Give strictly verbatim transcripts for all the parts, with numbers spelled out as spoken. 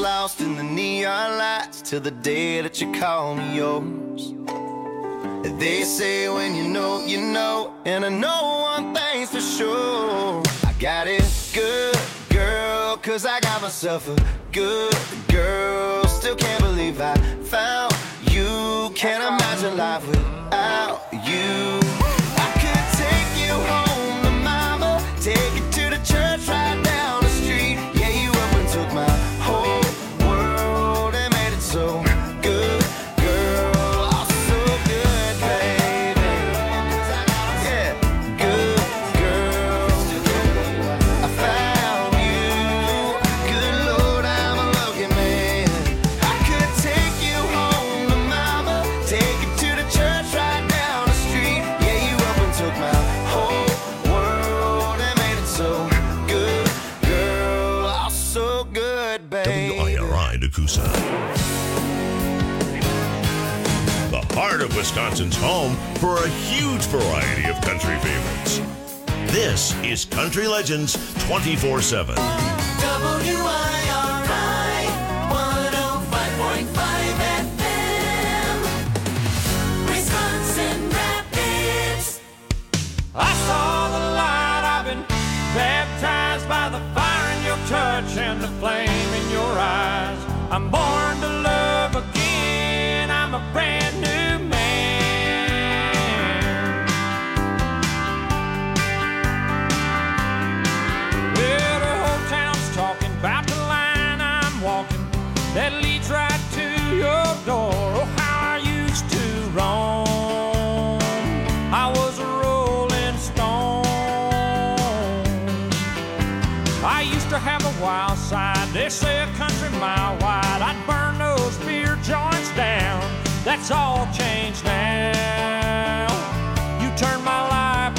lost in the neon lights till the day that you call me yours. They say when you know, you know, and I know one thing's for sure. I got it good, girl, cause I got myself a good girl. Still can't believe I found you. Can't imagine life without you. I could take you home to mama, take you to the church right down the street. Yeah, you up and took my whole world and made it so good, girl. Oh, so good, baby. Yeah, good girl. I found you. Good Lord, I'm a lucky man. I could take you home to mama, take you to the church right down the street. Yeah, you up and took my whole world and made it so good, girl. Oh, so good, baby. W I R I Nakusa. The heart of Wisconsin's home for a huge variety of country favorites. This is Country Legends twenty-four seven. W I R I one oh five point five F M, Wisconsin Rapids. I saw the light, I've been baptized by the fire in your touch and the flame in your eyes. I'm born to love again, I'm a brand new man. Well, the whole town's talking about the line I'm walking that leads right to your door. Oh, how I used to roam, I was a rolling stone. I used to have a wild side, they say a country mile wide. I'd burn those beer joints down, that's all changed now. You turned my life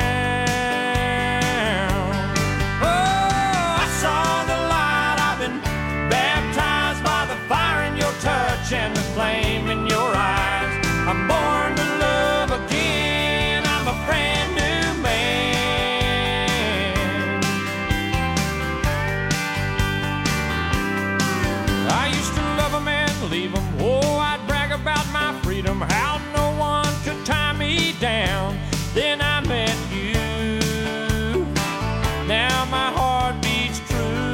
around. Oh, I saw the light, I've been baptized by the fire in your touch and the flame in your eyes. I'm born to love again, I'm a brand new man. I used to love 'em and leave 'em. Oh, I'd brag about my freedom, how no one could tie me down. Then I met you. Now my heart beats true.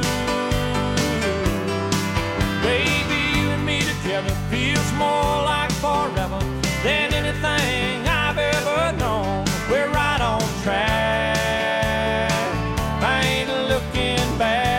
Baby, you and me together feels more like forever than anything I've ever known. We're right on track, I ain't looking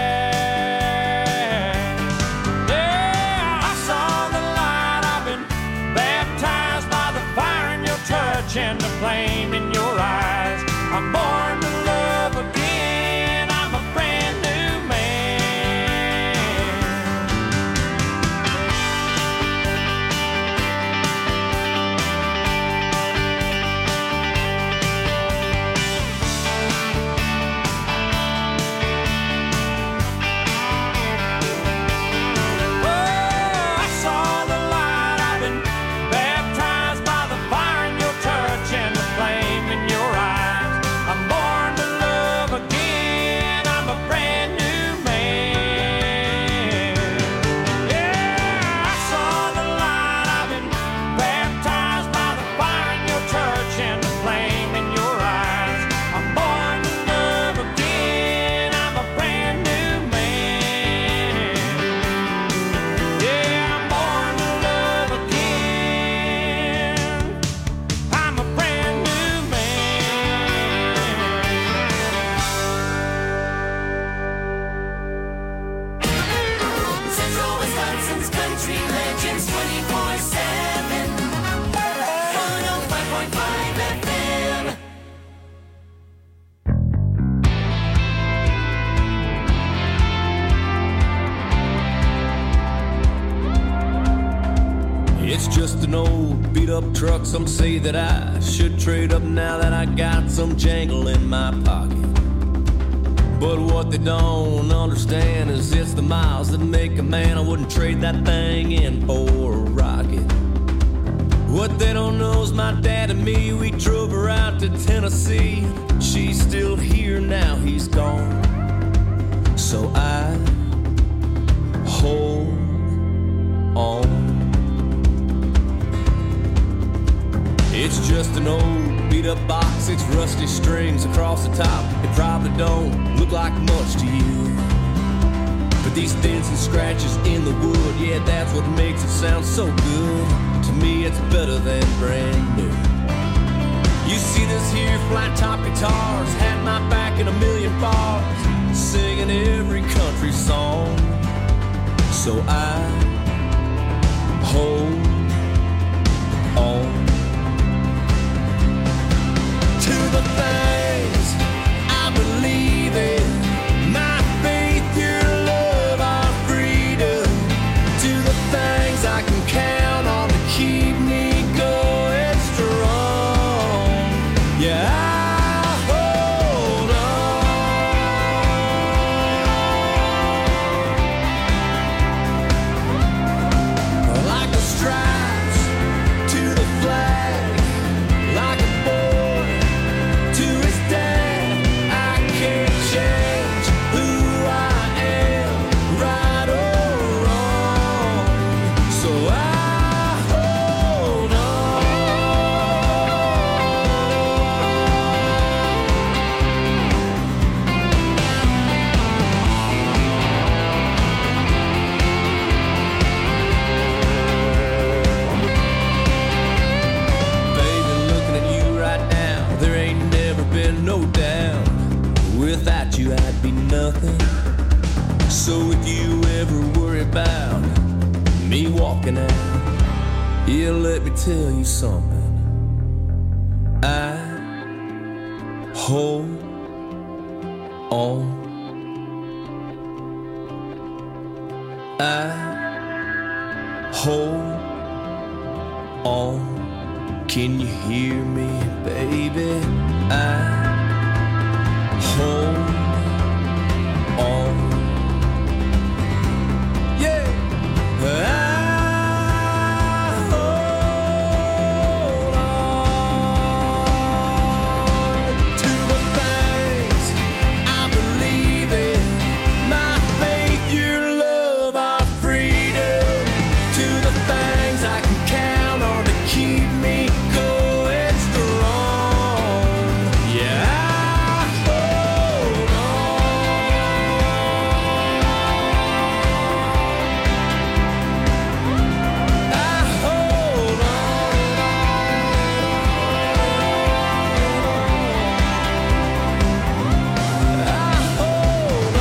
back. Yeah, I saw the light, I've been baptized by the fire in your touch and the flame in your eyes. I'm born to love again, I'm a brand new man. Oh, I saw the light, I've been baptized by the fire in your touch and the flame in your eyes. I'm born to love again, I'm a brand new man. Yeah, I saw the light, I've been baptized by the fire in your touch and the flame in your eyes. I'm born to love again, I'm a brand new man. Yeah, I'm born to love again, I'm a brand new man. Central Wisconsin's Country Legends twenty-four seven, one oh five point five F M. It's just an old beat up truck. Some say that I should trade up now that I got some jangle in my pocket. But what they don't understand is it's the miles that make a man. I wouldn't trade that thing in for a rocket. What they don't know is my dad and me, we drove her out to Tennessee. She's still here now, he's gone. So I hold six rusty strings across the top. It probably don't look like much to you, but these dents and scratches in the wood, yeah, that's what makes it sound so good. To me, it's better than brand new. You see this here flat top guitars had my back in a million bars, singing every country song. So I hold on to the things I believe in, my faith, your love, our freedom, to the things I can count on to keep me going strong. Yeah, I hold on like the stripes to the flag, like a boy to his dad. I can't change who I am, right or wrong. So I hold Baby, looking at you right now, there ain't never been no doubt. Without you, I'd be nothing. So if you ever worry about me walking out, yeah, let me tell you something. I hold on. I hold on. Can you hear me, baby? I hold on. Yeah. I hold on to the things I believe in, my faith, your love, our freedom, to the things I can count on to keep me going strong. Yeah, I hold on. I hold on. I hold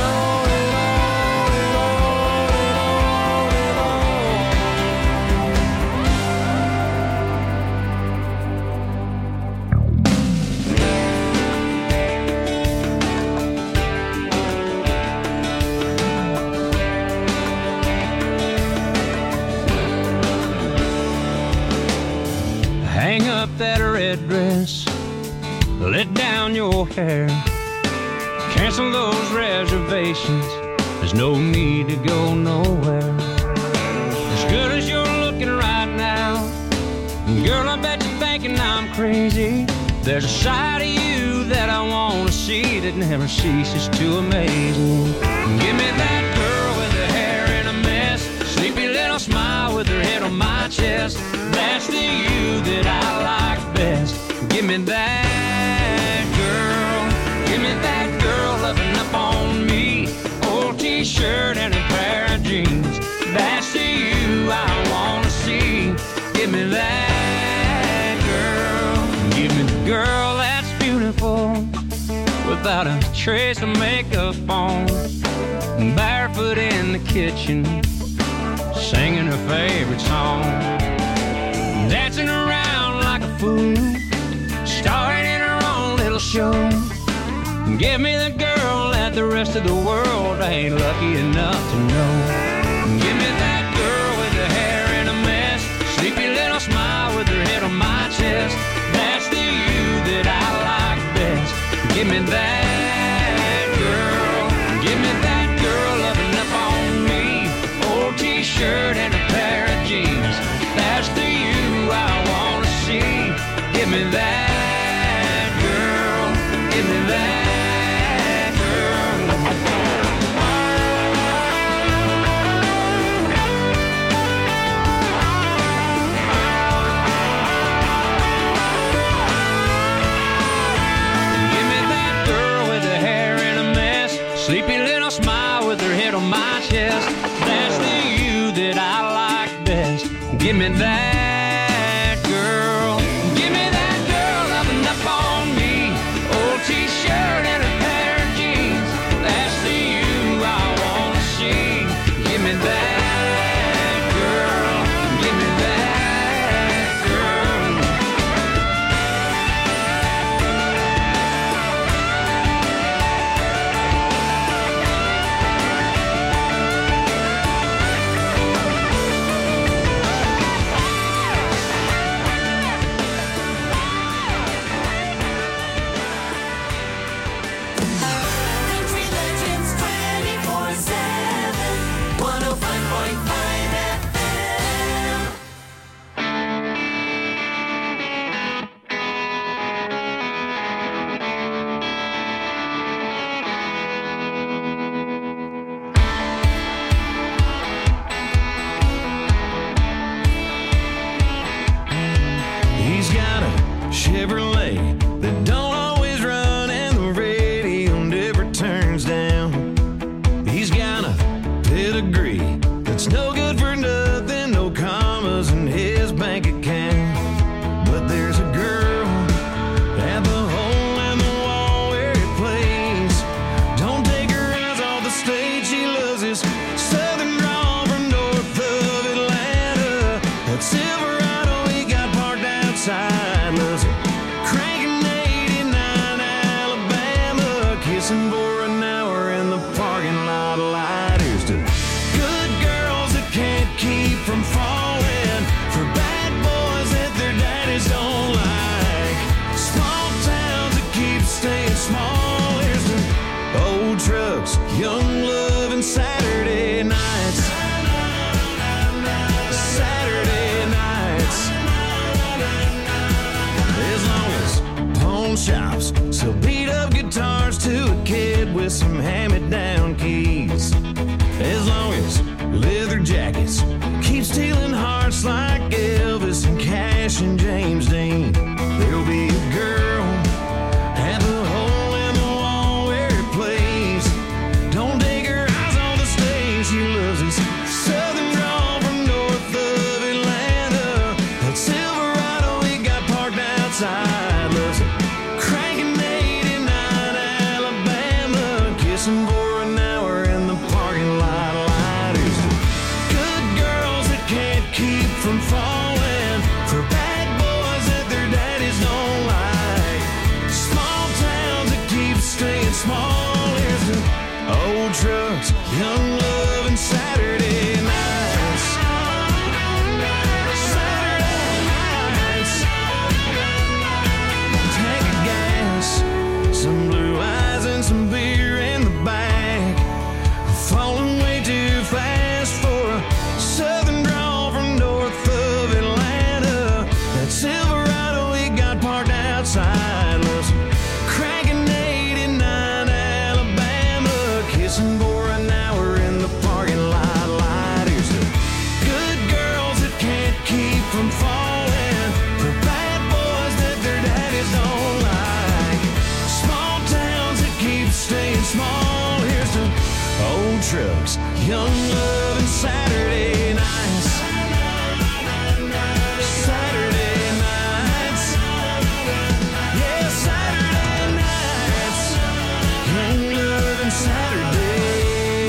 Hang up that red dress, let down your hair, cancel those reservations, there's no need to go nowhere. As good as you're looking right now, girl, I bet you're thinking I'm crazy. There's a side of you that I want to see that never ceases to amaze me. Give me that girl with her hair in a mess, sleepy little smile with her head on my chest. That's the you that I like best. Give me that girl, give me that girl loving up on me. Old t-shirt and a pair of jeans. That's the you I want to see. Give me that girl, give me the girl that's beautiful, without a trace of makeup on, barefoot in the kitchen, singing her favorite song, dancing around like a fool, starring in her own little show. Give me the girl that the rest of the world ain't lucky enough to know. Give me that girl with her hair in a mess, sleepy little smile with her head on my chest. That's the you that I like best. Give me that girl, give me that girl loving up on me. Old t-shirt and a pair of jeans. That's the you I want to see. Give me that girl, give me that. Give me that girl. Give me that girl loving up on me. Old t-shirt and a pair of jeans. That's the you I wanna see. Give me that girl. Give me that girl. Country Legends twenty-four seven, one oh five point five F M. He's got a Chevrolet that don't always run and the radio never turns down. He's got a pedigree that's no good for nothing, no commas in his bank account. But there's a girl at the hole in the wall where he plays. Don't take her eyes off the stage, she loves his southern drawl from north of Atlanta. That Silverado he got parked outside, loves it. Cranking eighty-nine Alabama, kissing for an hour in the parking lot light. Here's to good girls that can't keep from falling, for bad boys that their daddies don't like, small towns that keep staying small. Here's to old trucks, young love, and Saturday nights. Saturday nights. As long as pawn shops sell beat up guitars to a kid with some hand-me-down keys. As long as leather jackets keep stealing hearts like Elvis and Cash and James Dean. There'll be a girl at the hole in the wall where he plays. Don't take her eyes on the stage, she loves his southern drawl from north of Atlanta. That Silverado he got parked outside, loves it. Cranking eighty-nine Alabama, kissing for an hour in the parking lot lighters. Good girls that can't keep from falling, for bad boys that their daddies don't like, small towns that keep staying small. Here's to old trucks, young love, and Saturday nights. Saturday nights. Tank of gas, some blue eyes, and some beer in the back. Falling way too fast for a southern drawl from north of Atlanta. That Silverado he got parked outside, loves cranking eighty-nine Alabama, kissing for an hour in the parking lot light. Here's to good girls that can't keep from falling, for bad boys that their daddies don't like, small towns that keep staying small. Here's to old trucks, young love, and Saturday nights. Saturday nights. Yeah, Saturday nights. Young love and Saturday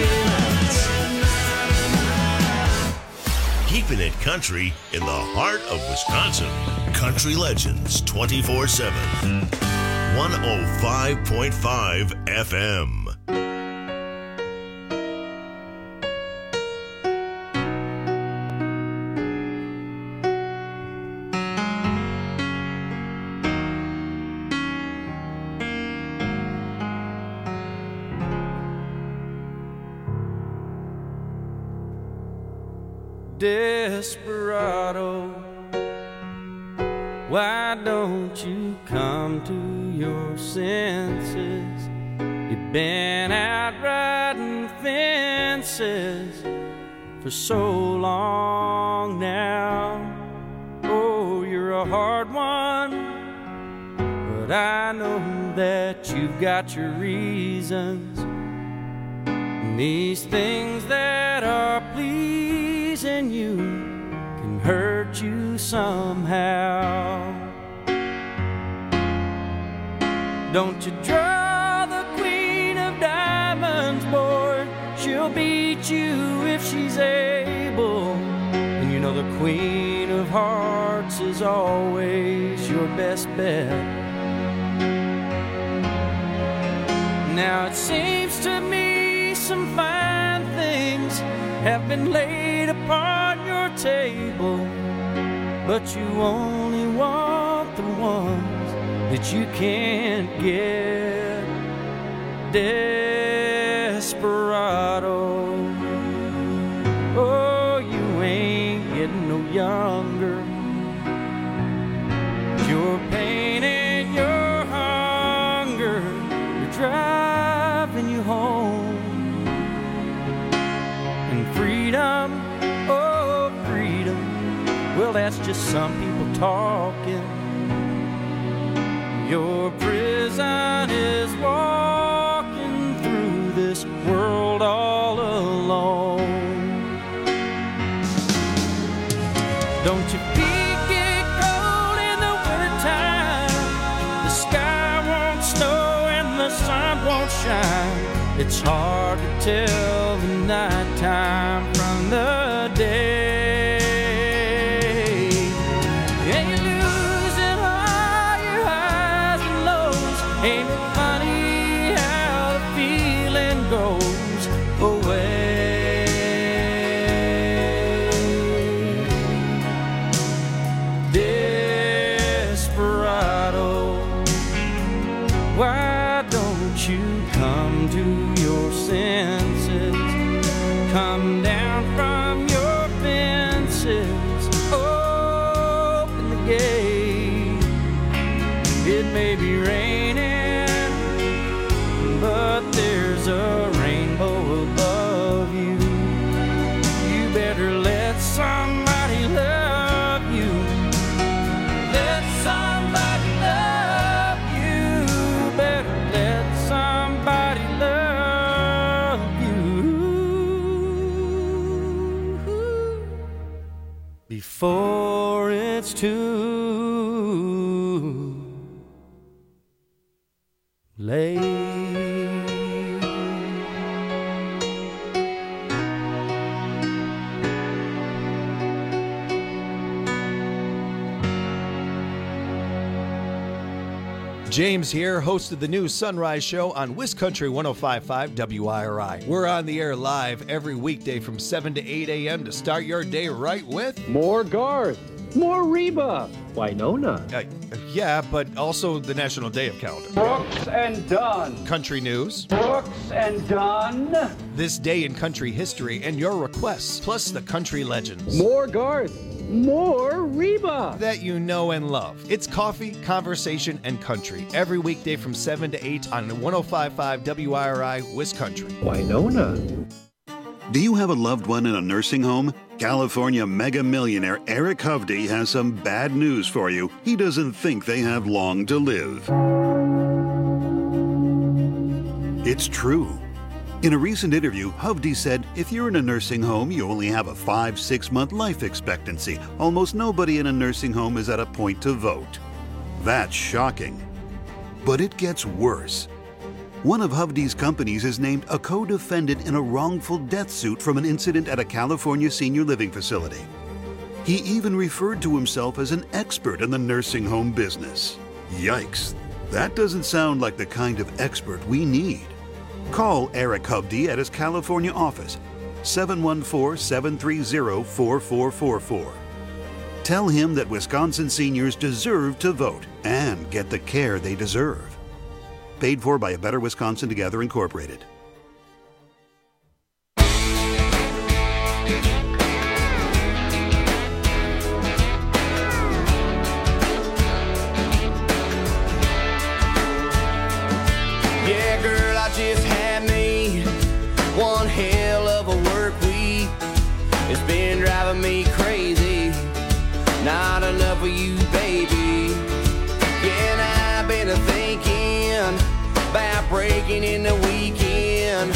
nights. Keeping it country in the heart of Wisconsin. Country Legends twenty-four seven. one oh five point five F M. Desperado, why don't you come to your senses? You've been out riding fences for so long now. Oh, you're a hard one, but I know that you've got your reasons. And these things that are pleasing you hurt you somehow. Don't you draw the queen of diamonds, boy. She'll beat you if she's able. And you know the queen of hearts is always your best bet. Now it seems to me some fine things have been laid upon your table, but you only want the ones that you can't get. Desperado, oh, you ain't getting no younger. Your pain and your hunger, you're driving you home. And freedom, oh, freedom, well, that's just some people talking. Your prison is walking through this world all alone. Don't you peek get cold in the wintertime? The sky won't snow and the sun won't shine. It's hard to tell the nighttime from the day. Ain't it funny how the feeling goes away? Desperado, why don't you come to your senses? Come down from your fences, open the gate. It may be raining, but there's a rainbow above you. You better let somebody love you. Let somebody love you. Better let somebody love you before it's too late. James here, host of the new Sunrise Show on WisCountry one oh five point five W I R I. We're on the air live every weekday from seven to eight a.m. to start your day right with more Garth, more Reba, Winona. Uh, yeah, but also the National Day of Calendar. Brooks and Dunn. Country news. Brooks and Dunn. This day in country history and your requests, plus the country legends. More Garth, more Reba. That you know and love. It's coffee, conversation, and country. Every weekday from seven to eight on one oh five point five W I R I, WisCountry. Winona. Do you have a loved one in a nursing home? California mega millionaire Eric Hovde has some bad news for you. He doesn't think they have long to live. It's true. In a recent interview, Hovde said, if you're in a nursing home, you only have a five, six month life expectancy. Almost nobody in a nursing home is at a point to vote. That's shocking. But it gets worse. One of Hovde's companies is named a co-defendant in a wrongful death suit from an incident at a California senior living facility. He even referred to himself as an expert in the nursing home business. Yikes, that doesn't sound like the kind of expert we need. Call Eric Hovde at his California office, seven one four, seven three zero, four four four four. Tell him that Wisconsin seniors deserve to vote and get the care they deserve. Paid for by A Better Wisconsin Together, Incorporated. Yeah, girl, I just had me one hell of a work week. It's been driving me crazy. Not enough of you, baby. Yeah, and I've been thinking about breaking in the weekend,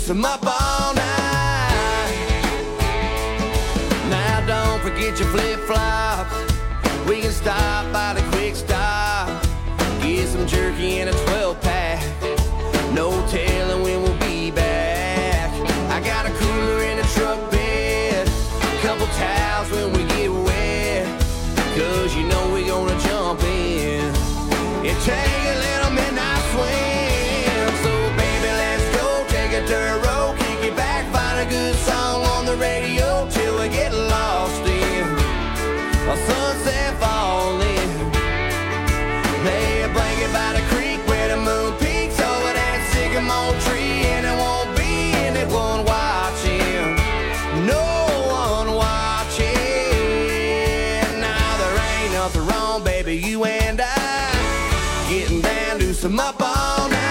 some up all night. Now don't forget your flip-flops. We can stop by the quick stop, get some jerky and a twelve pack. No telling when we'll be back. I got a cooler in the truck bed, couple towels when we get wet, cause you know we gonna jump in and take a little midnight swim. So baby, let's go, take a dirt road, kick it back, find a good song on the radio till we get lost in a sunset falling. Lay a blanket by the creek where the moon peaks over that sycamore tree, and it won't be anyone watching, no one watching. Now there ain't nothing wrong, baby, you and I getting down to some up all night.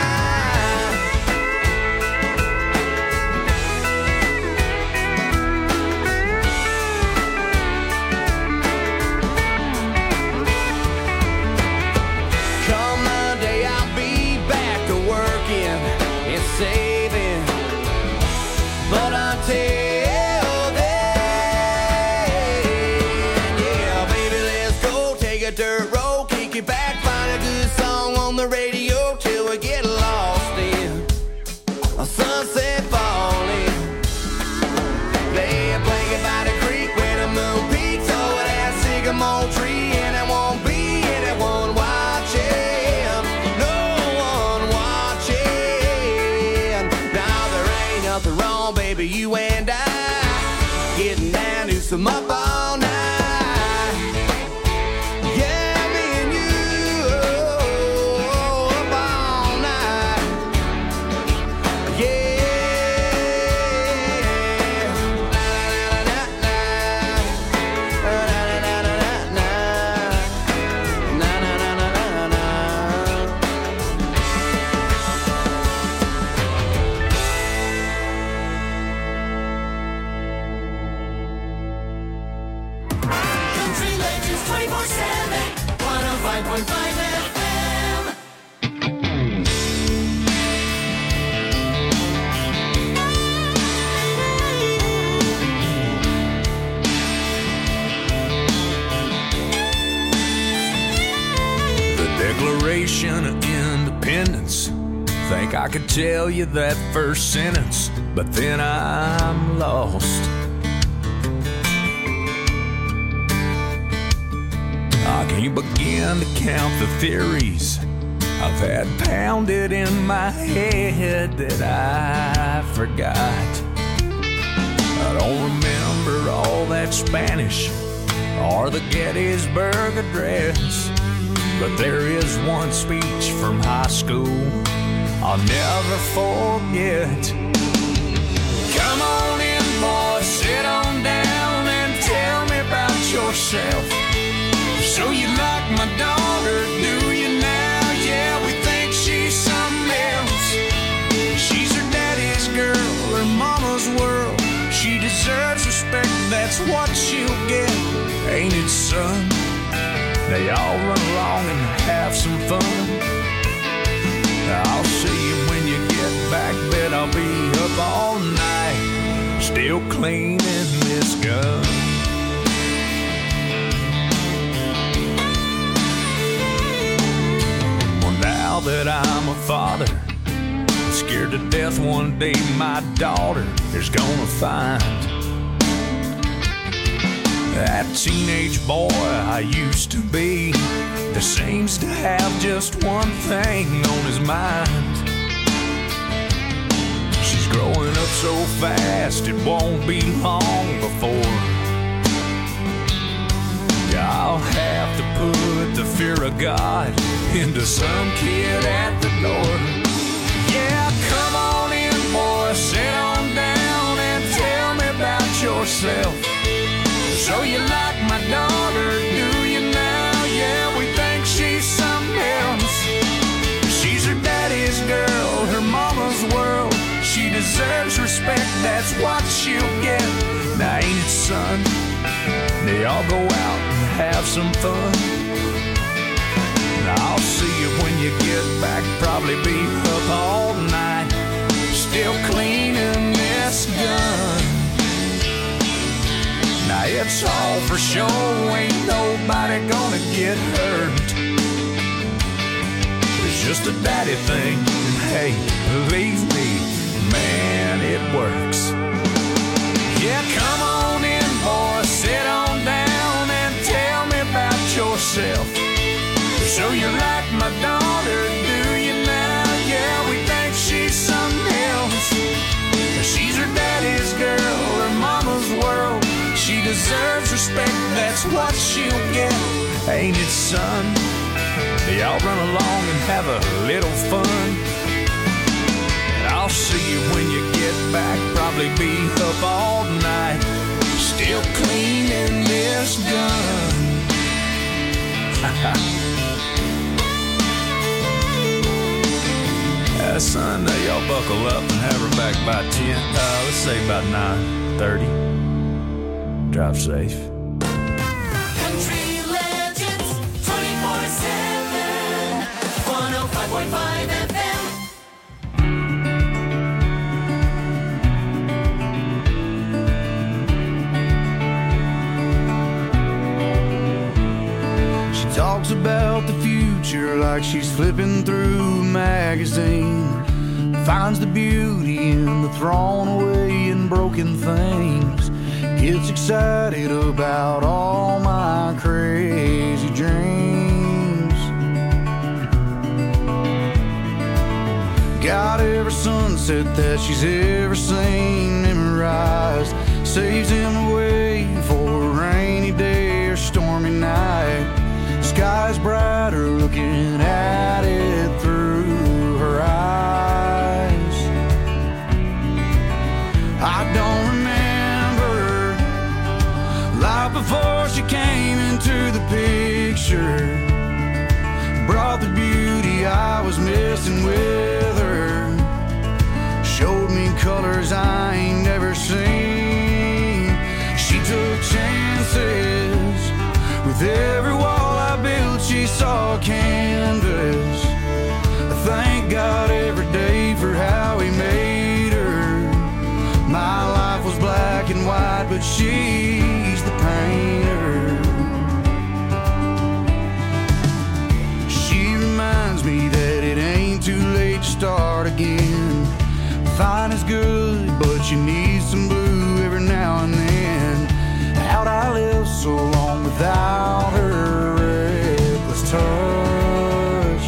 Saving, but until then, yeah, baby, let's go, take a dirt road, kick it back, find a good song on the radio till we get lost in a sunset falling. Lay a blanket by the creek where the moon peaks over that sycamore tree, and it won't be anyone watching. Nothing wrong, baby, you and I getting down to some up all night. Yeah, me and you, oh, up all night. Yeah. Na, na, na, na, na, na, na, na, na, na, na, na, na. twenty-four seven, one oh five point five F M. The Declaration of Independence. Think I could tell you that first sentence, but then I'm lost. I can't begin to count the theories I've had pounded in my head that I forgot. I don't remember all that Spanish or the Gettysburg Address, but there is one speech from high school I'll never forget. Come on in, boys, sit on down and tell me about yourself. So you like my daughter, do you now? Yeah, we think she's something else. She's her daddy's girl, her mama's world. She deserves respect, that's what she'll get. Ain't it, son? They all run along and have some fun. I'll see you when you get back, bet I'll be up all night, still cleaning this gun. Now that I'm a father, I'm scared to death one day my daughter is gonna find that teenage boy I used to be that seems to have just one thing on his mind. She's growing up so fast it won't be long before I'll have to put the fear of God into some kid at the door. Yeah, come on in, boy, sit on down and tell me about yourself. So you like my daughter, do you now? Yeah, we think she's something else. She's her daddy's girl, her mama's world. She deserves respect, that's what she'll get. Now ain't it, son? They all go out and have some fun. And I'll see you when you get back, probably be up all night, still cleaning it's all for show. Ain't nobody gonna get hurt. It's just a daddy thing, and hey, believe me, man, it works. Yeah, come on in, boy, sit on down and tell me about yourself. So you like my daughter, do you now? Yeah, we think she's something else. She's her daddy's girl, her mama's world. She deserves respect, that's what she'll get. Ain't it, son? Y'all run along and have a little fun. And I'll see you when you get back. Probably be up all night, still cleaning this gun. Uh, son, uh, y'all buckle up and have her back by ten. Uh, let's say about nine thirty. Drive safe. Country Legends twenty-four seven, one oh five point five F M. She talks about the future like she's flipping through a magazine. Finds the beauty in the thrown away and broken things. Gets excited about all my crazy dreams. Got every sunset that she's ever seen memorized. Saves him away for a rainy day or stormy night. Sky's brighter looking at it through her eyes. I don't remember life before she came into the picture. Brought the beauty I was missing with her. Showed me colors I ain't never seen. She took chances with every wall I built. She saw a canvas. I thank God every day for how he made her. My life was black and white, but she's the painter. She reminds me that it ain't too late to start again. Fine is good, but you need some blue every now and then. How'd I live so long without her reckless touch?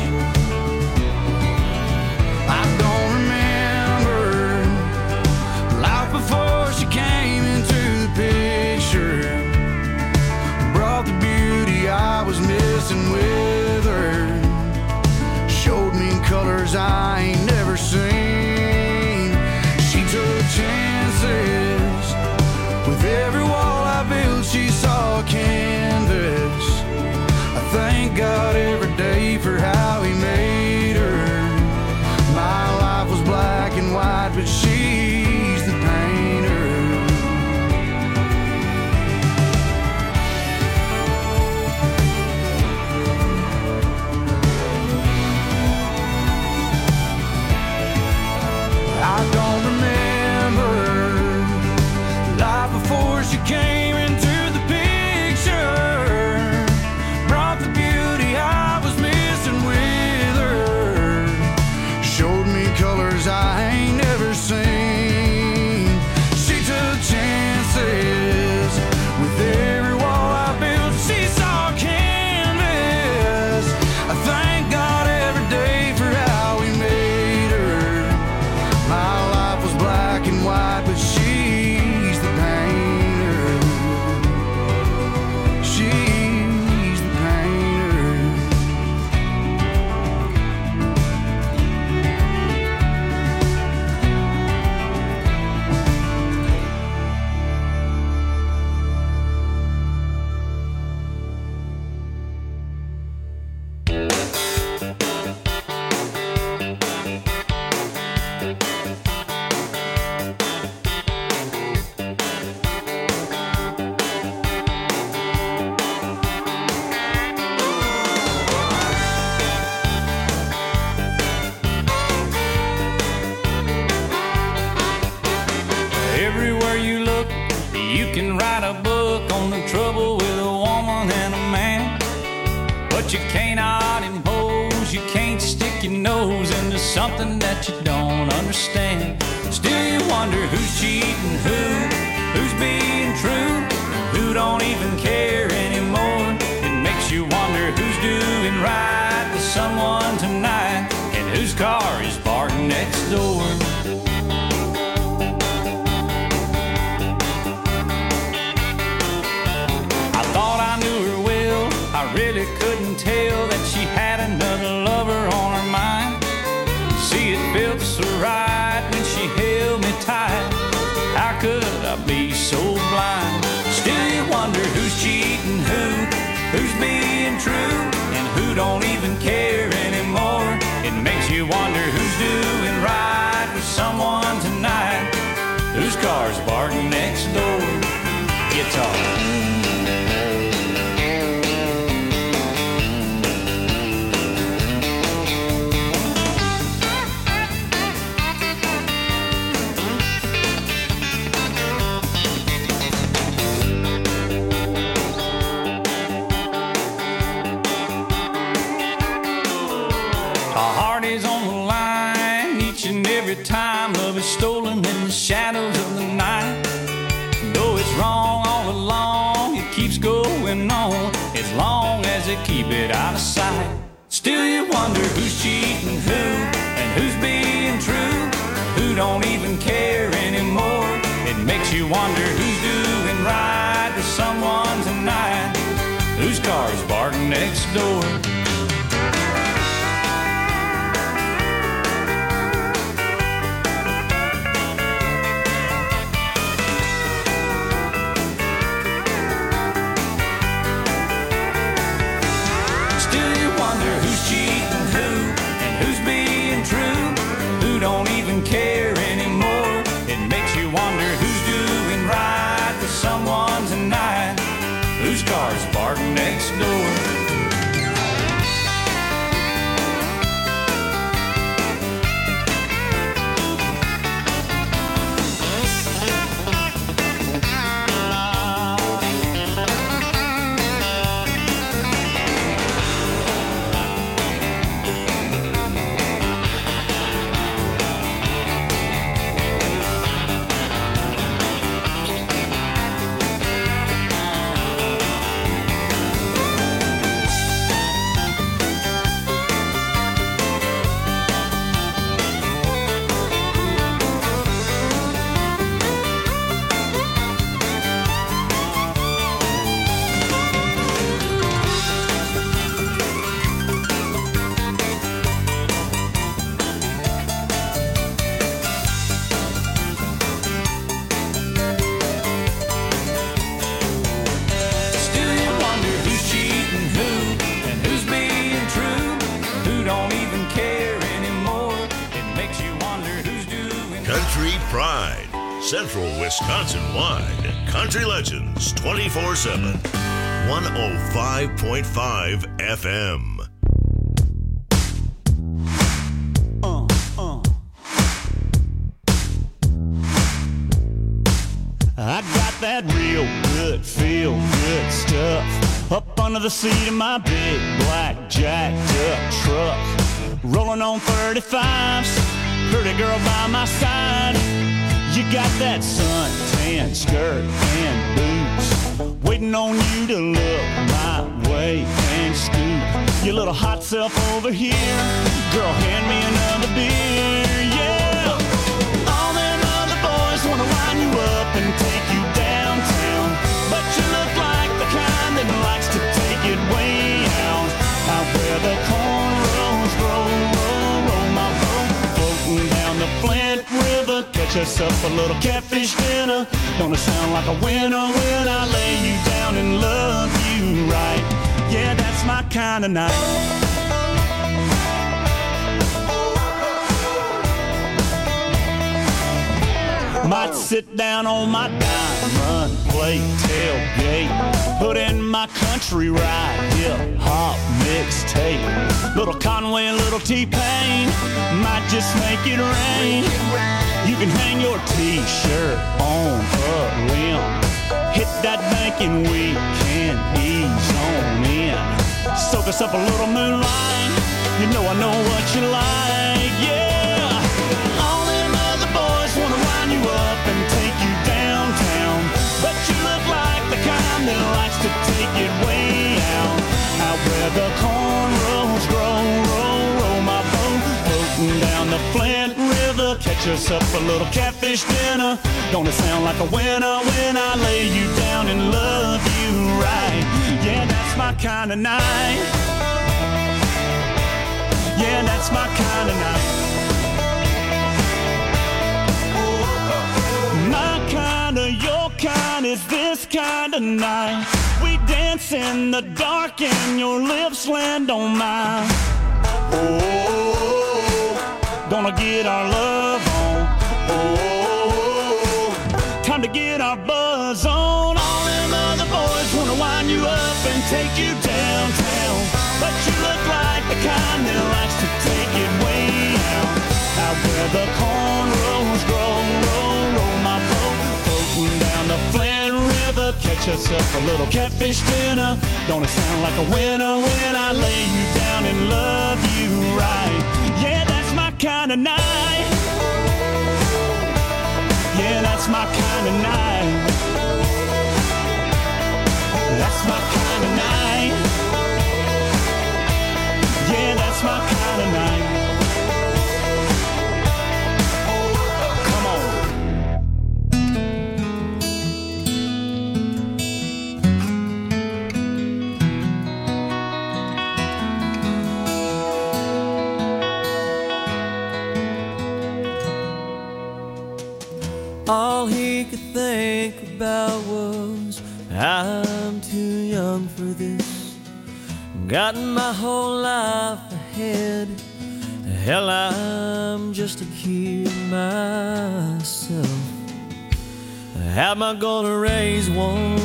I don't remember life before she came into the picture. Brought the beauty I was missing with her. Showed me colors I ain't never seen. She took chances with every wall I built. She saw a canvas. I thank God every day for how he made her. My life was black and white, but she's the painter. I don't remember life before she came into the picture. Brought the beauty I was missing with her. Showed me colors I ain't never seen. She took chances with every wall I built. She saw a canvas. I thank God every day for how he made her. My life was black and white, but she's the painter. She's the painter. Everywhere you look, you can write a book on known the trouble with a woman and a man. But you cannot impose, you can't stick your nose into something that you don't understand. Still you wonder who's cheating who, who's being true, who don't even care anymore. It makes you wonder who's doing right with someone tonight, and whose car is parked next door. I thought I knew her well, I really couldn't tell that she had another lover on her mind. See, it felt so right when she held me tight. How could I be so blind? Still you wonder who's cheating who, who's being true, and who don't even care anymore. It makes you wonder who's doing right with someone tonight, whose car's parked next door. Guitar. Time love is stolen in the shadows of the night. Though it's wrong all along, it keeps going on as long as they keep it out of sight. Still you wonder who's cheating who, and who's being true, who don't even care anymore. It makes you wonder who's doing right with someone tonight, whose car's parked next door. Don't even care anymore. It makes you wonder who's doing right with someone tonight, whose car's parked next door. Central Wisconsin-wide, Country Legends twenty-four seven, one oh five point five F M. Uh, uh. I got that real good, feel good stuff up under the seat of my big black jacked up truck, rolling on thirty-fives, pretty girl by my side. You got that suntan skirt and boots, waiting on you to look my way and scoop your little hot self over here. Girl, hand me another beer, yeah. All them other boys wanna line you up and take you downtown, but you look like the kind that likes to take it way out, out where the cornrows roll, roll, roll my boat, floating down the Flint River. Catch us up a little catfish dinner. Don't it sound like a winner when I lay you down and love you right? Yeah, that's my kind of night. Might sit down on my diamond plate tailgate, put in my country ride, hip hop mixtape. Little Conway and little T-Pain might just make it rain. You can hang your t-shirt on a limb, Hit that bank and we can ease on in. Soak us up a little moonlight. You know I know what you like, yeah. All them other boys wanna wind you up and take you downtown, but you look like the kind that likes to take it way out. Out where the cornrows grow, roll, roll my boat, floating down the Flint River. Catch us up a little catfish dinner. Don't it sound like a winner when I lay you down and love you right? Yeah, that's my kind of night. Yeah, that's my kind of night. My kind of, your kind is this kind of night. We dance in the dark and your lips land on mine. Oh, gonna get our love on. Oh, time to get our buzz on. All them other boys wanna wind you up and take you downtown, but you look like the kind that likes to take it way out. Out where the cornrows grow, roll, roll my boat, floating down the Flint River. Catch us up a little catfish dinner. Don't it sound like a winner when I lay you down and love you right? Yeah, that's my kind of night. Yeah, that's my kind of night. That's my kind of night. Yeah, that's my kind of night. Come on. All he could think about was, I'm too young for this. Got my whole life ahead. Hell, I'm just a kid myself. How am I gonna raise one?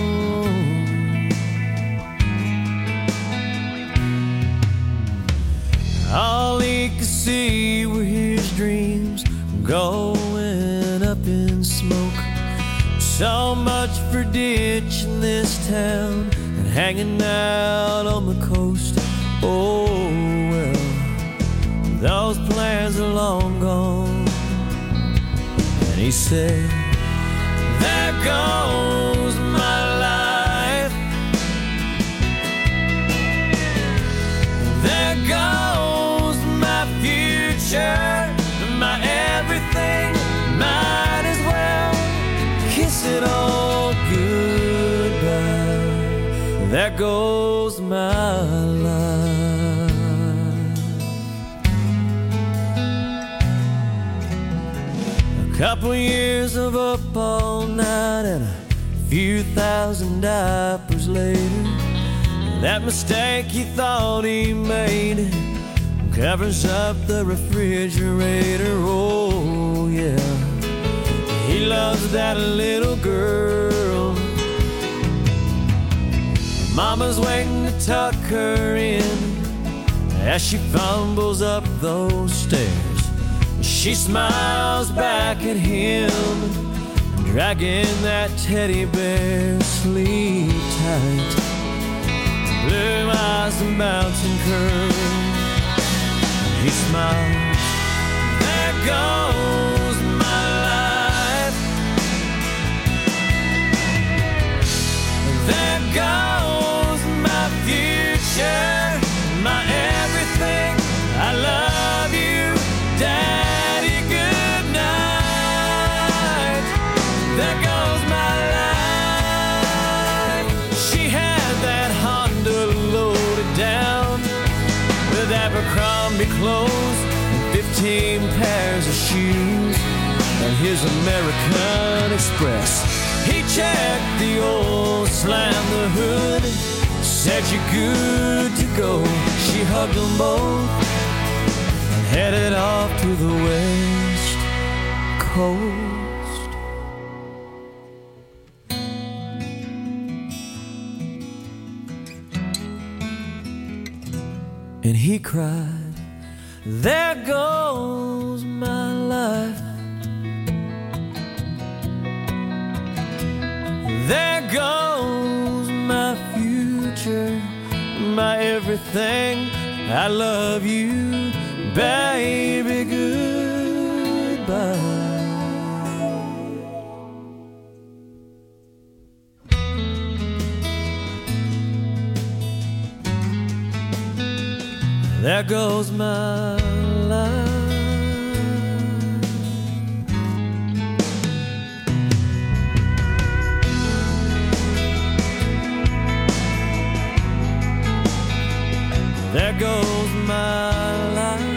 All he could see were his dreams going up in smoke. So much for ditching this town and hanging out on the coast. Oh well, those plans are long gone. And he said, there goes my life. There goes my future, my everything. Might as well kiss it all goodbye. There goes my life. A couple years of up all night and a few thousand diapers later, that mistake he thought he made covers up the refrigerator. Oh yeah, he loves that little girl. Mama's waiting to tuck her in as she fumbles up those stairs. She smiles back at him, dragging that teddy bear. Sleep tight, blue eyes and bouncing curls. He smiles, there goes my life. There goes my future, my everything. I love you, Daddy, good night. There goes my life. She had that Honda loaded down with Abercrombie clothes and fifteen pairs of shoes and his American Express. He checked the oil, slammed the hood, said you're good to go. She hugged them both and headed off to the West Coast. And he cried, there goes my life. everything. I love you, baby, goodbye. There goes my life. There goes my life.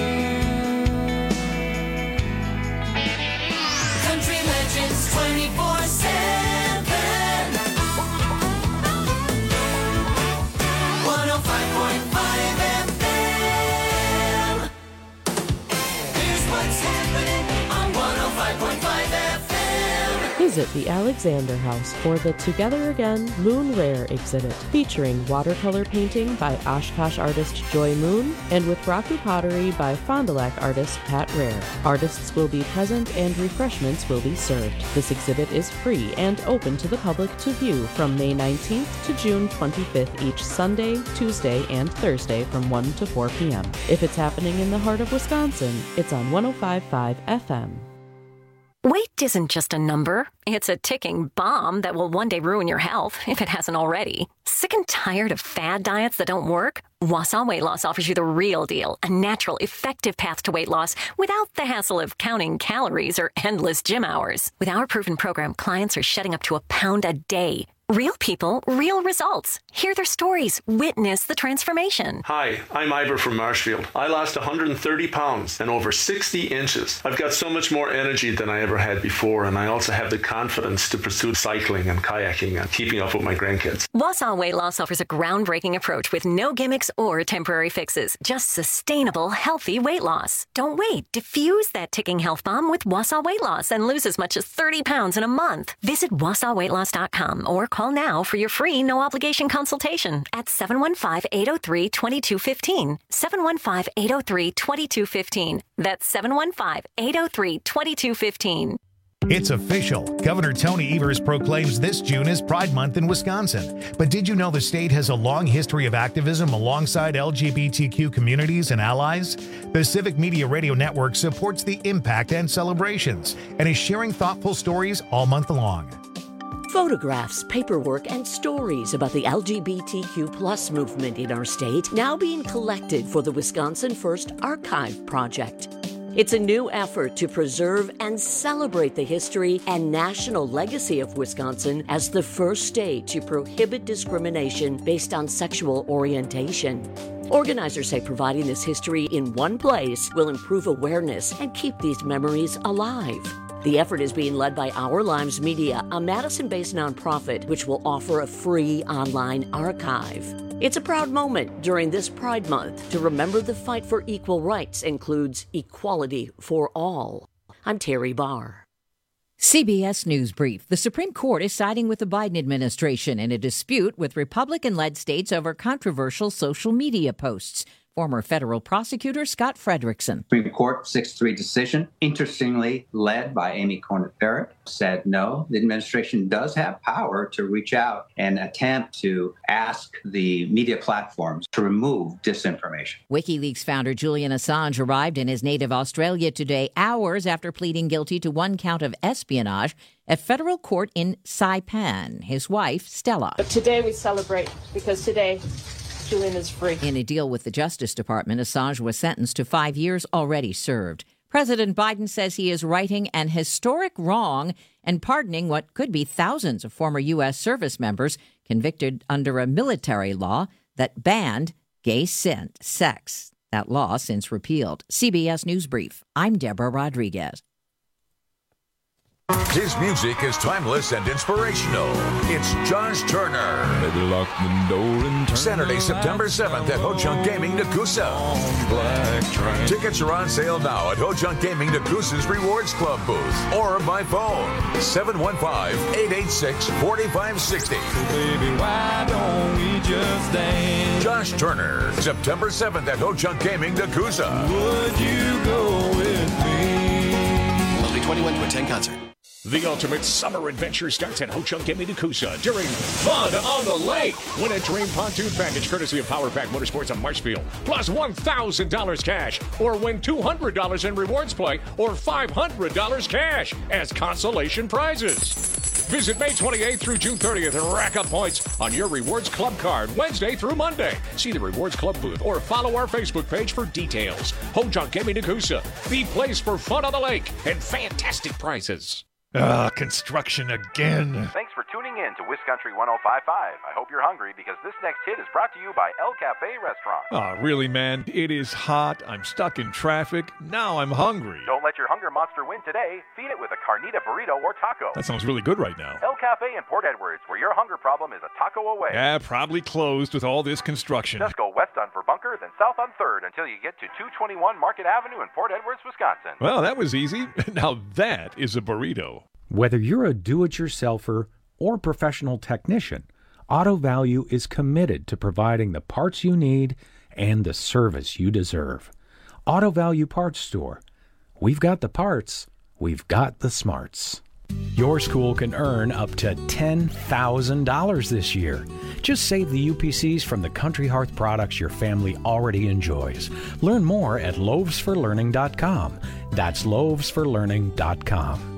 Country Legends twenty-four seven. one oh five point five F M. Here's what's happening on one oh five point five F M. Visit the Alexander House for the Together Again Moon Rare exhibit, featuring watercolor painting by Oshkosh artist Joy Moon and with Raku pottery by Fond du Lac artist Pat Rare. Artists will be present and refreshments will be served. This exhibit is free and open to the public to view from May nineteenth to June twenty-fifth each Sunday, Tuesday, and Thursday from one to four p.m. If it's happening in the heart of Wisconsin, it's on one oh five point five F M. Weight isn't just a number. It's a ticking bomb that will one day ruin your health, if it hasn't already. Sick and tired of fad diets that don't work? Wausau Weight Loss offers you the real deal, a natural, effective path to weight loss without the hassle of counting calories or endless gym hours. With our proven program, clients are shedding up to a pound a day. Real people, real results. Hear their stories. Witness the transformation. Hi, I'm Ivor from Marshfield. I lost one hundred thirty pounds and over sixty inches. I've got so much more energy than I ever had before, and I also have the confidence to pursue cycling and kayaking and keeping up with my grandkids. Wausau Weight Loss offers a groundbreaking approach with no gimmicks or temporary fixes. Just sustainable, healthy weight loss. Don't wait. Diffuse that ticking health bomb with Wausau Weight Loss and lose as much as thirty pounds in a month. Visit wausau weight loss dot com or call now for your free no-obligation consultation at seven one five, eight oh three, two two one five. seven one five, eight oh three, two two one five. That's seven one five, eight oh three, two two one five. It's official. Governor Tony Evers proclaims this June is Pride Month in Wisconsin. But did you know the state has a long history of activism alongside L G B T Q communities and allies? The Civic Media Radio Network supports the impact and celebrations and is sharing thoughtful stories all month long. Photographs, paperwork, and stories about the L G B T Q plus movement in our state now being collected for the Wisconsin First Archive Project. It's a new effort to preserve and celebrate the history and national legacy of Wisconsin as the first state to prohibit discrimination based on sexual orientation. Organizers say providing this history in one place will improve awareness and keep these memories alive. The effort is being led by Our Lives Media, a Madison-based nonprofit which will offer a free online archive. It's a proud moment during this Pride Month to remember the fight for equal rights includes equality for all. I'm Terry Barr. C B S News Brief. The Supreme Court is siding with the Biden administration in a dispute with Republican-led states over controversial social media posts. Former federal prosecutor Scott Frederickson. Supreme Court six three decision, interestingly led by Amy Coney Barrett, said no, the administration does have power to reach out and attempt to ask the media platforms to remove disinformation. WikiLeaks founder Julian Assange arrived in his native Australia today, hours after pleading guilty to one count of espionage at federal court in Saipan. His wife, Stella. But today we celebrate because today Julian is free. In a deal with the Justice Department, Assange was sentenced to five years already served. President Biden says he is righting an historic wrong and pardoning what could be thousands of former U S service members convicted under a military law that banned gay sex. That law since repealed. C B S News Brief. I'm Deborah Rodriguez. His music is timeless and inspirational. It's Josh Turner. Maybe lock the door and turn Saturday, September seventh at Ho Chunk Gaming, Nakusa. Tickets are on sale now at Ho Chunk Gaming, Nakusa's Rewards Club booth or by phone seven one five, eight eight six, four five six zero. So baby, why don't we just dance? Josh Turner, September seventh at Ho Chunk Gaming, Nakusa. Would you go with me? Must be twenty-one to attend concert. The ultimate summer adventure starts at Ho Chunk Gaming Nakusa during Fun on the Lake. Win a Dream Pontoon Package courtesy of Power Pack Motorsports of Marshfield, plus one thousand dollars cash, or win two hundred dollars in rewards play, or five hundred dollars cash as consolation prizes. Visit May twenty-eighth through June thirtieth and rack up points on your Rewards Club card Wednesday through Monday. See the Rewards Club booth or follow our Facebook page for details. Ho Chunk Gaming Nakusa, the place for fun on the lake and fantastic prizes. Ah, construction again. Thanks for tuning in to Wiscountry one oh five point five. I hope you're hungry because this next hit is brought to you by El Cafe Restaurant. Ah, really, man? It is hot. I'm stuck in traffic. Now I'm hungry. Don't let your hunger monster win today. Feed it with a carnita burrito or taco. That sounds really good right now. El Cafe in Port Edwards, where your hunger problem is a taco away. Yeah, probably closed with all this construction. Just go west on Verbunker, then south on third until you get to two twenty-one Market Avenue in Port Edwards, Wisconsin. Well, that was easy. Now that is a burrito. Whether you're a do-it-yourselfer or professional technician, Auto Value is committed to providing the parts you need and the service you deserve. Auto Value Parts Store. We've got the parts. We've got the smarts. Your school can earn up to ten thousand dollars this year. Just save the U P Cs from the Country Hearth products your family already enjoys. Learn more at loaves for learning dot com. That's loaves for learning dot com.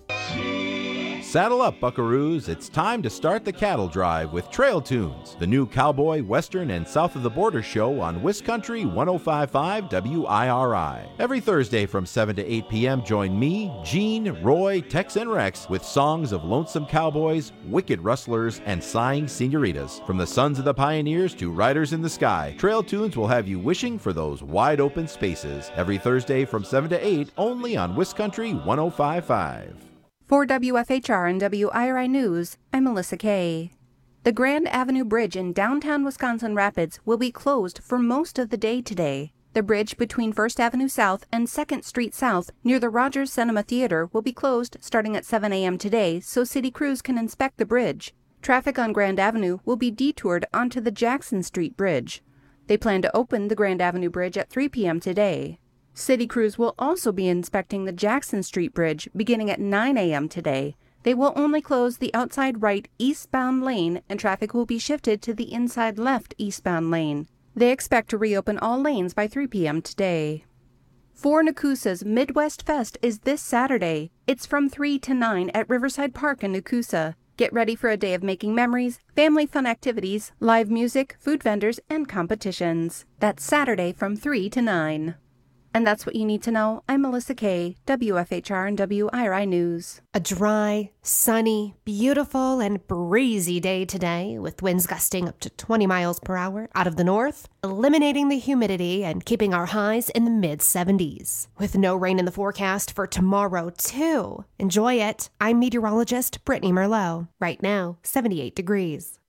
Saddle up, buckaroos. It's time to start the cattle drive with Trail Tunes, the new cowboy, western, and south of the border show on Wiscountry one oh five point five W I R I. Every Thursday from seven to eight p.m., join me, Gene, Roy, Tex, and Rex with songs of lonesome cowboys, wicked rustlers, and sighing senoritas. From the sons of the pioneers to riders in the sky, Trail Tunes will have you wishing for those wide open spaces. Every Thursday from seven to eight, only on Wiscountry one oh five point five. For W F H R and W I R I News, I'm Melissa Kay. The Grand Avenue Bridge in downtown Wisconsin Rapids will be closed for most of the day today. The bridge between First Avenue South and second Street South near the Rogers Cinema Theater will be closed starting at seven a.m. today so city crews can inspect the bridge. Traffic on Grand Avenue will be detoured onto the Jackson Street Bridge. They plan to open the Grand Avenue Bridge at three p.m. today. City crews will also be inspecting the Jackson Street Bridge beginning at nine a.m. today. They will only close the outside right eastbound lane and traffic will be shifted to the inside left eastbound lane. They expect to reopen all lanes by three p.m. today. For Nakusa's Midwest Fest is this Saturday. It's from three to nine at Riverside Park in Nakusa. Get ready for a day of making memories, family fun activities, live music, food vendors, and competitions. That's Saturday from three to nine. And that's what you need to know. I'm Melissa Kay, W F H R and W I R I News. A dry, sunny, beautiful, and breezy day today, with winds gusting up to twenty miles per hour out of the north, eliminating the humidity and keeping our highs in the mid seventies. With no rain in the forecast for tomorrow, too. Enjoy it. I'm meteorologist Brittany Merlot. Right now, seventy-eight degrees.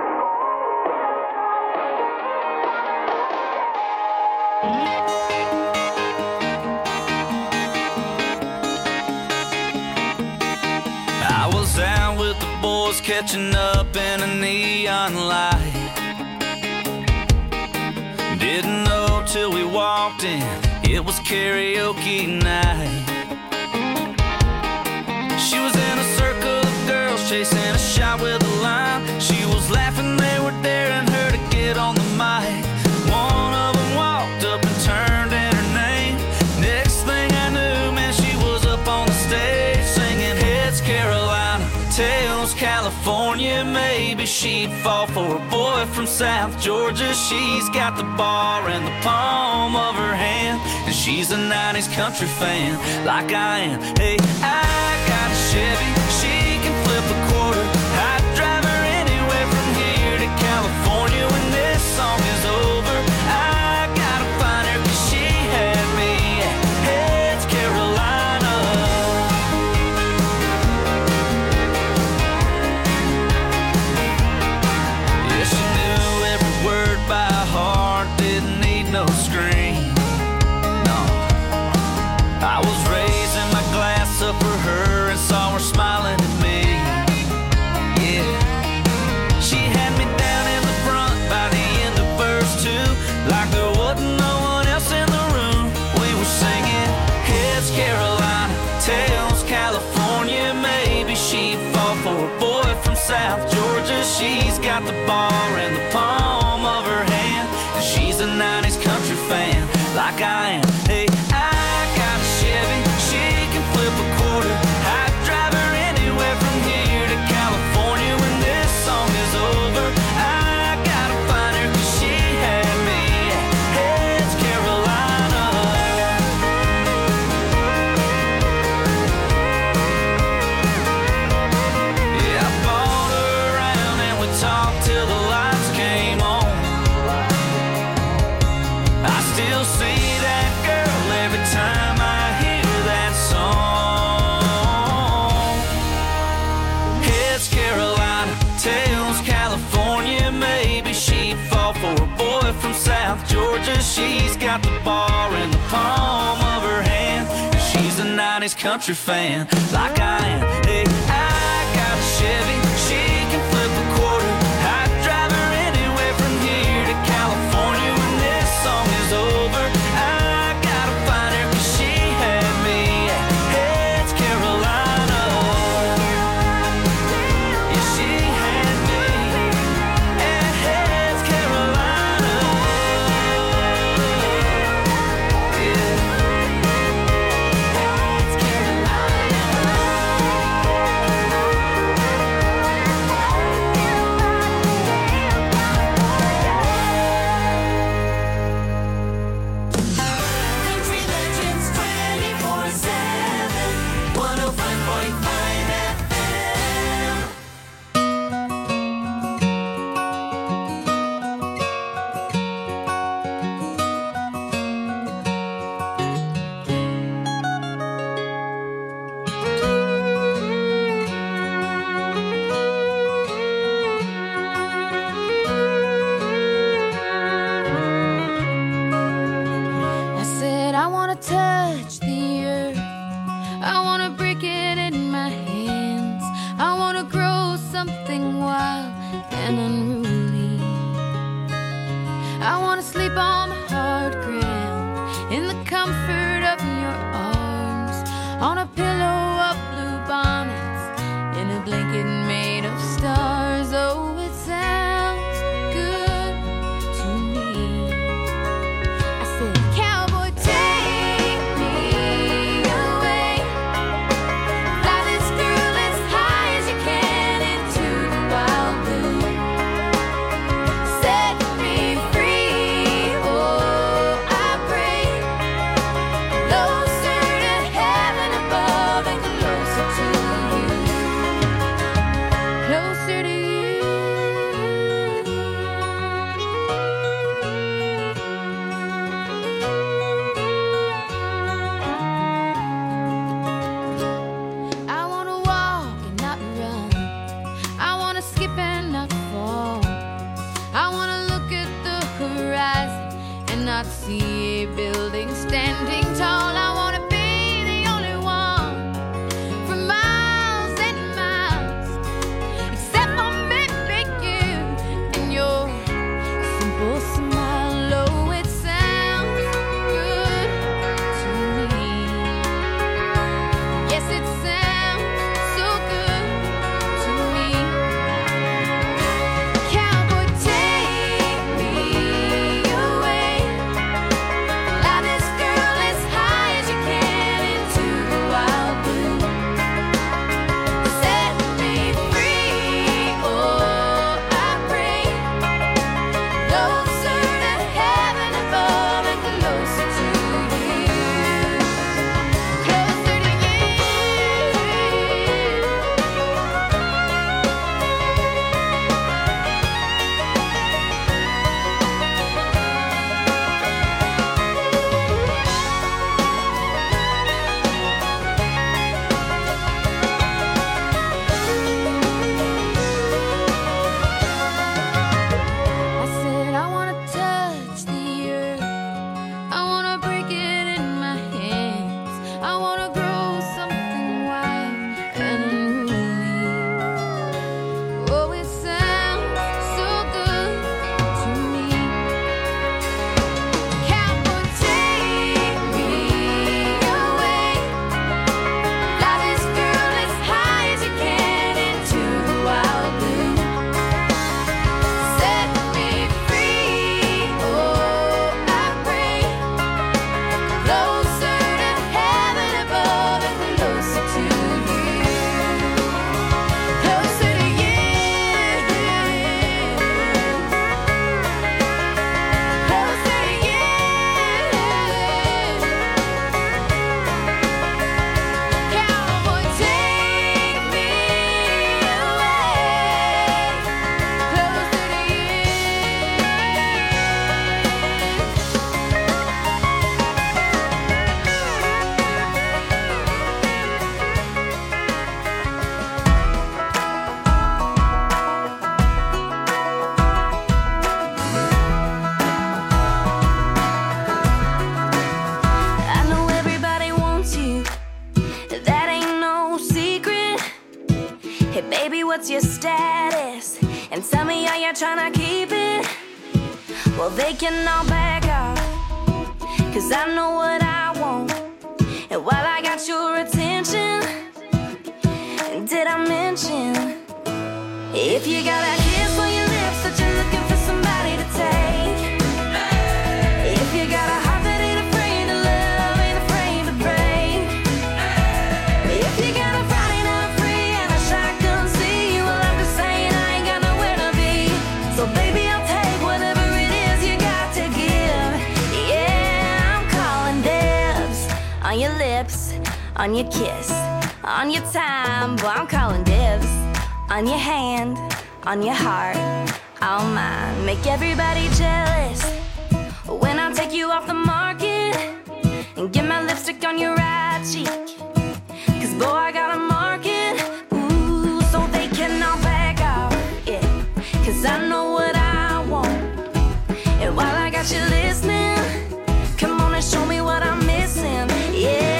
Out with the boys catching up in a neon light. Didn't know till we walked in, it was karaoke night. She was in a circle of girls chasing a shot with a line. She was laughing, they were daring her to get on the mic. One of them walked up and turned in her name. Next thing I knew, man, she was up on the stage singing Heads Carolina, Tails California. Maybe she'd fall for a boy from South Georgia. She's got the bar in the palm of her hand, and she's a nineties country fan like I am. Hey, I got a Chevy, she can flip a quarter. I'd drive her anywhere from here to California. When this song is over, I gotta find her, 'cause she had me at Heads Carolina. Yeah, she knew every word by heart, didn't need no screen. No, I was raising my glass up for her and saw her smiling at me. Yeah, she had me down in the front by the end of verse two, like there wasn't no one else in the room. We were singing Heads Carolina, Tails California, maybe South Georgia. She's got the bar in the palm of her hand, and she's a nineties country fan like I am. Hey, I got a Chevy, she can flip a quarter. I'd drive her anywhere from here to California when this song is over. I gotta find her 'cause she had me at Heads, Carolina. Yeah, I bought her around and we talked till the lights came on. I still see that girl every time I hear that song. Heads, Carolina, tails, California. Maybe she'd fall for a boy from South Georgia. She's got the bar in the palm of her hand. She's a nineties country fan like I am. Hey, I got a Chevy, she can flip a quarter. I'd drive her anywhere from here to California when this song is over. I gotta find her 'cause she had me at Heads, Carolina. Yeah, she had me at Heads, Carolina. Yeah. Heads, Carolina. what's your status and tell me how you're trying to keep it. Well, they can all back off, cause I know what I want. And while I got your attention, did I mention, if you got a kiss on your lips that you're looking for somebody to take, if you got a heart that ain't afraid to love, ain't afraid to break, if you got a Friday night free and a shotgun seat, well, I'm just saying I ain't got nowhere to be. So baby, I'll take whatever it is you got to give. Yeah, I'm calling dibs on your lips, on your kiss, on your time. Boy, I'm calling dibs on your hand, on your heart, all mine. Make everybody jealous when I take you off the market and get my lipstick on your right cheek. Cause boy, I got a market, ooh, so they can all back off, yeah. Cause I know what I want. And while I got you listening, come on and show me what I'm missing, yeah.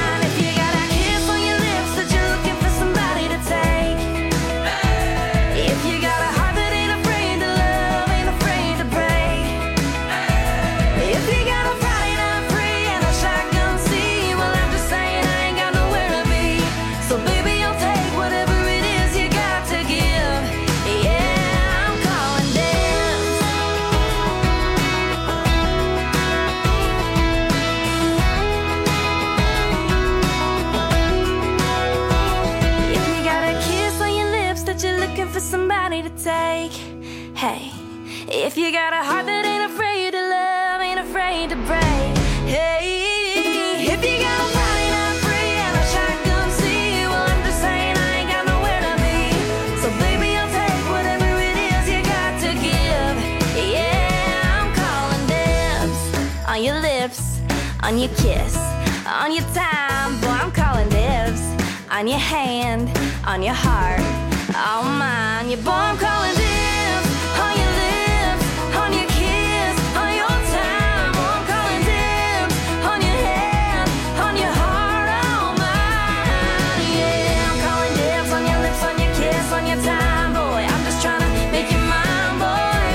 Take, hey, if you got a heart that ain't afraid to love, ain't afraid to break, hey, if you got a Friday night free and a shotgun seat, well, I'm just saying I ain't got nowhere to be. So baby, I'll take whatever it is you got to give. Yeah, I'm calling dibs on your lips, on your kiss, on your time. Boy, I'm calling dibs on your hand, on your heart, all mine. Your boy, I'm calling dibs on your lips, on your kiss, on your time. Boy, I'm calling dibs on your hand, on your heart, all mine. Yeah, I'm calling dibs on your lips, on your kiss, on your time. Boy, I'm just trying to make you mine, boy.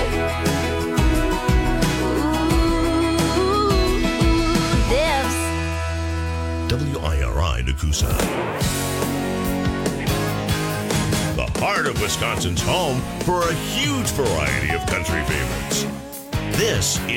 Ooh, dibs. W I R I Nakusa. Heart of Wisconsin's home for a huge variety of country favorites. This is